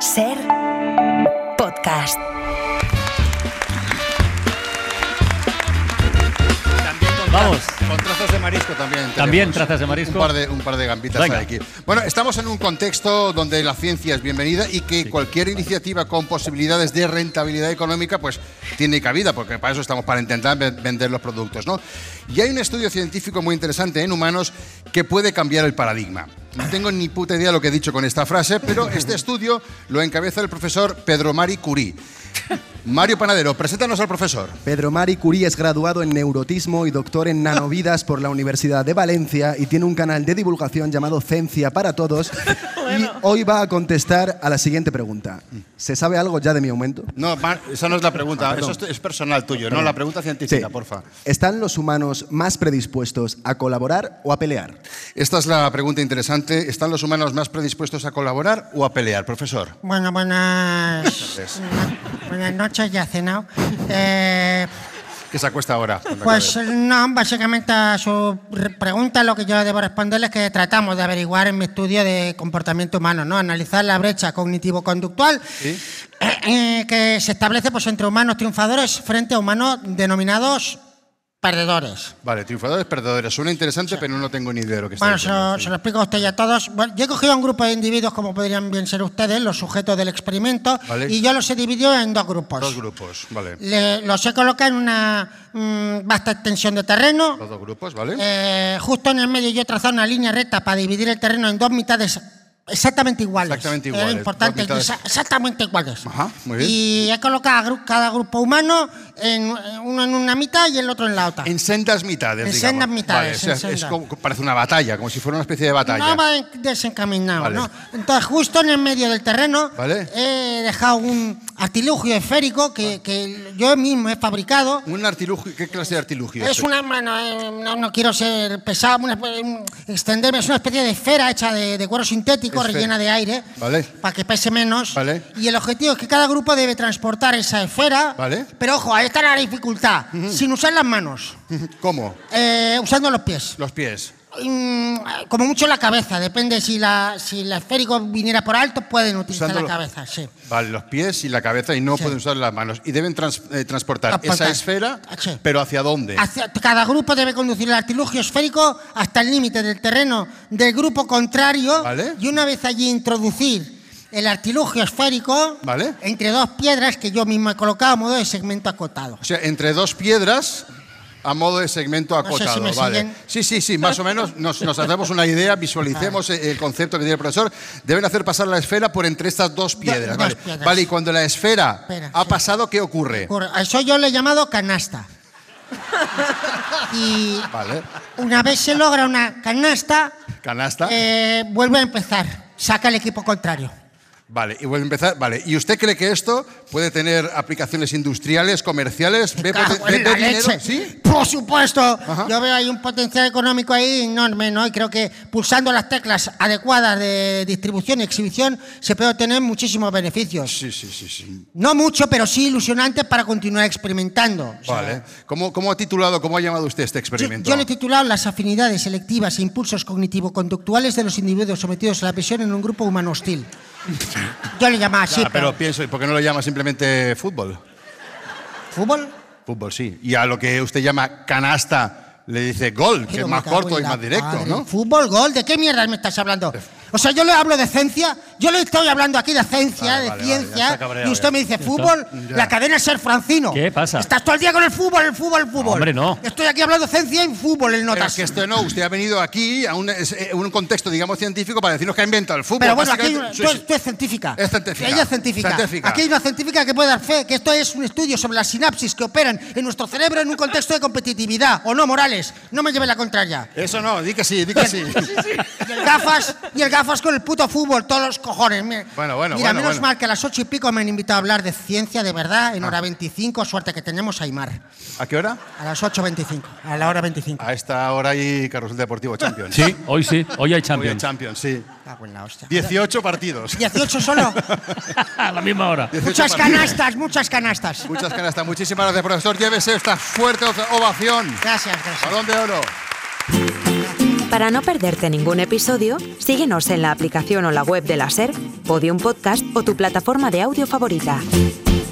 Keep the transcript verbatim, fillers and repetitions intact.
Ser podcast. Vamos. Con trazas de marisco también. También trazas de marisco. Un par de, un par de gambitas Venga. hay aquí. Bueno, estamos en un contexto donde la ciencia es bienvenida y que sí. cualquier iniciativa con posibilidades de rentabilidad económica pues tiene cabida, porque para eso estamos, para intentar vender los productos, ¿no? Y hay un estudio científico muy interesante en humanos que puede cambiar el paradigma. No tengo ni puta idea lo que he dicho con esta frase, pero este estudio lo encabeza el profesor Pedro Marie Curie. Mario Panadero, preséntanos al profesor. Pedro Marie Curie es graduado en neurotismo y doctor en nanovidas por la Universidad de Valencia y tiene un canal de divulgación llamado Ciencia para Todos. Bueno. Y hoy va a contestar a la siguiente pregunta. ¿Se sabe algo ya de mi aumento? No, esa no es la pregunta, ah, eso es personal tuyo, perdón. No la pregunta científica, sí. porfa. ¿Están los humanos más predispuestos a colaborar o a pelear? Esta es la pregunta interesante. ¿Están los humanos más predispuestos a colaborar o a pelear, profesor? Bueno, buenas, buenas noches. Ya he cenado. Eh, ¿Qué se acuesta ahora? Pues no, básicamente a su pregunta lo que yo debo responderle es que tratamos de averiguar en mi estudio de comportamiento humano, ¿no? Analizar la brecha cognitivo-conductual ¿sí? eh, eh, que se establece pues, entre humanos triunfadores frente a humanos denominados perdedores. Vale, triunfadores, perdedores. Suena interesante, sí. pero no tengo ni idea de lo que está Bueno, diciendo. se, sí. se lo explico a usted y a todos. Bueno, yo he cogido a un grupo de individuos, como podrían bien ser ustedes, los sujetos del experimento, vale. y yo los he dividido en dos grupos. Dos grupos, vale. Le, los he colocado en una mmm, vasta extensión de terreno. Los dos grupos, vale. Eh, justo en el medio yo he trazado una línea recta para dividir el terreno en dos mitades exactamente iguales. Exactamente iguales. Era importante, exactamente iguales. Ajá, muy bien. Y he colocado a cada grupo humano en, uno en una mitad y el otro en la otra. En sendas mitades, En digamos. sendas mitades. Vale, o sea, en sendas. Es como, parece una batalla, como si fuera una especie de batalla. No va desencaminado, vale. ¿no? Entonces, justo en el medio del terreno vale. he dejado un artilugio esférico que, que yo mismo he fabricado. ¿Un artilugio? ¿Qué clase de artilugio es? Es una, bueno, no, no quiero ser pesado, una, extenderme, es una especie de esfera hecha de, de cuero sintético, Esfera. rellena de aire, vale. para que pese menos. Vale. Y el objetivo es que cada grupo debe transportar esa esfera. Vale. Pero ojo, ahí está la dificultad. Uh-huh. Sin usar las manos. ¿Cómo? Eh, usando los pies. Los pies. Como mucho la cabeza, depende si la si el esférico viniera por alto, pueden utilizar Usando la cabeza, sí. Vale, los pies y la cabeza y no sí. pueden usar las manos. Y deben trans, eh, transportar, transportar esa esfera, sí. pero ¿hacia dónde? Hacia, cada grupo debe conducir el artilugio esférico hasta el límite del terreno del grupo contrario ¿Vale? y una vez allí introducir el artilugio esférico ¿Vale? entre dos piedras que yo mismo he colocado a modo de segmento acotado. O sea, entre dos piedras a modo de segmento acotado. No sé si vale. siguen. Sí, sí, sí, más o menos nos, nos hacemos una idea, visualicemos el concepto que tiene el profesor. Deben hacer pasar la esfera por entre estas dos piedras. Do, vale. Dos piedras. Vale, y cuando la esfera Espera, ha sí. pasado, ¿qué ocurre? A eso yo le he llamado canasta. Y vale. una vez se logra una canasta, canasta eh, vuelve a empezar, saca el equipo contrario. Vale, y vuelve a empezar. Vale, ¿y usted cree que esto puede tener aplicaciones industriales, comerciales? ¿Ve, Cago ve, en ve la dinero? leche. ¿Sí? Por supuesto. Ajá. Yo veo ahí un potencial económico ahí enorme, ¿no? Y creo que pulsando las teclas adecuadas de distribución y exhibición se puede obtener muchísimos beneficios. Sí, sí, sí, sí. No mucho, pero sí ilusionantes para continuar experimentando. O sea, vale. ¿Cómo, ¿Cómo ha titulado, cómo ha llamado usted este experimento? Yo, yo le he titulado las afinidades selectivas e impulsos cognitivo-conductuales de los individuos sometidos a la presión en un grupo humano hostil. Yo le llamaba así. Ah, pero, pero pienso, ¿y por qué no lo llama simplemente fútbol? ¿Fútbol? Fútbol, sí. Y a lo que usted llama canasta le dice gol, que es más corto y más directo, ¿no? Fútbol, gol, ¿de qué mierda me estás hablando? O sea, yo le hablo de ciencia, yo le estoy hablando aquí de ciencia, vale, de vale, ciencia, vale, cabreado, y usted ya. me dice fútbol, Ya. la cadena es Ser Francino. ¿Qué pasa? Estás todo el día con el fútbol, el fútbol, el fútbol. No, hombre, no. Estoy aquí hablando de ciencia y fútbol en Pero notas. es que esto no, usted ha venido aquí a un, es, eh, un contexto, digamos, científico para decirnos que ha inventado el fútbol. Pero bueno, aquí hay una, Básicamente, tú, tú eres científica. Es científica. Ella es científica. Científica. Aquí hay una científica que puede dar fe que esto es un estudio sobre las sinapsis que operan en nuestro cerebro en un contexto de competitividad. ¿O no, Morales? No me lleve la contraria. Eso no, di que sí, di que sí. Y el gafas, y el gafas con el puto fútbol, todos los cojones. Mira, Bueno, bueno, Mira, bueno, menos bueno. mal que a las ocho y pico me han invitado a hablar de ciencia de verdad en hora veinticinco. Suerte que tenemos a Aymar. ¿A qué hora? A las ocho veinticinco. A la hora veinticinco. A esta hora hay Carrusel Deportivo Champions. Sí, hoy sí, hoy hay Hoy hay Champions. Champions, sí. Cago en la hostia. dieciocho partidos. dieciocho solo. A la misma hora. dieciocho Muchas partidos. canastas, muchas canastas. Muchas canastas. Muchísimas gracias, profesor. Llévese esta fuerte ovación. Gracias, gracias. Balón de oro. Para no perderte ningún episodio, síguenos en la aplicación o la web de la SER, Podium Podcast o tu plataforma de audio favorita.